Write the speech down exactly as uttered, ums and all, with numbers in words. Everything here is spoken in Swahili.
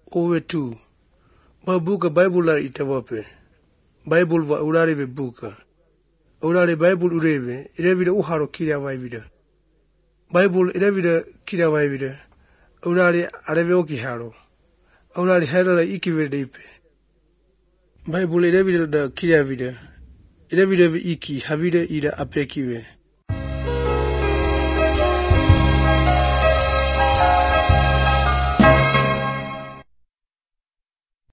over two. Ma buka Bible la itawape. Bible va urareve buka. Urare Bible ureve, irevide uharo kiria vaivide. Bible irevide kiria vaivide. Urare areve okiharo. Urare herala ikivede ipe. Bible irevide da kiria vide. Irevide iki havide ida apekive.